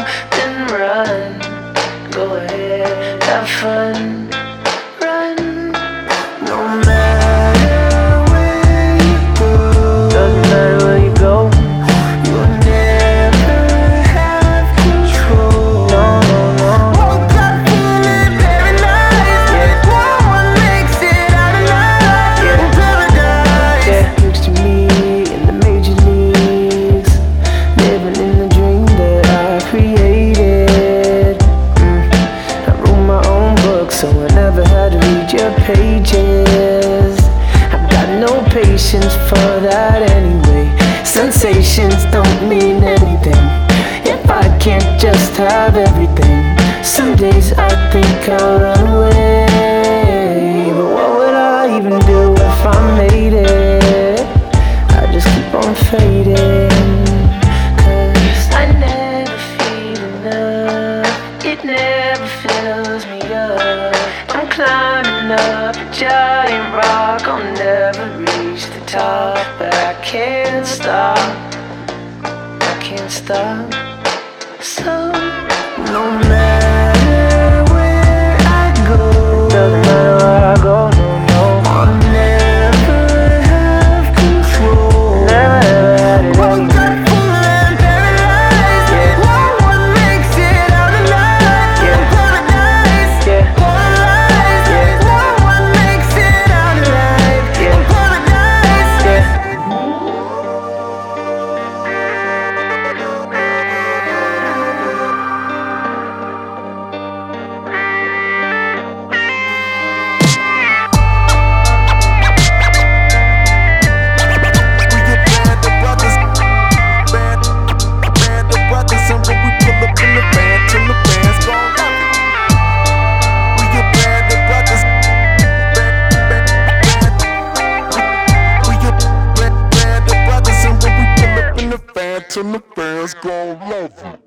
then run. Go ahead, have fun, run. No matter where you go, doesn't matter where you go, you'll never have control. No, no, no. Woke up feeling paralyzed. Yeah. No one makes it out alive. Yeah. In paradise. Yeah. Next to me in the major leagues, living in the dream that I created. I wrote my own book, so I never had to read your pages. I've got no patience for that anyway. Sensations don't mean anything if I can't just have everything. Some days I think I'll run away, but what would I even do if I made it? I just keep on fading, 'cause I never feel enough. It never fills me up. I'm climbing up a giant rock. I'll never reach the top, but I can't stop. I can't stop. So no matter where I go, doesn't matter where I go, no, no, I'll never have control. Never had it Woke up feeling paralyzed. Yeah. No one makes it out alive. Yeah. In paradise. Yeah. Paralyzed. Yeah. No one makes it out alive. Yeah. In paradise. Yeah. We get band of brothers, band of brothers, and when we pull up in the van, till the band's gon' love it. We get band of brothers, we get band of brothers, and when we pull up in the van, till the band's gon' love it.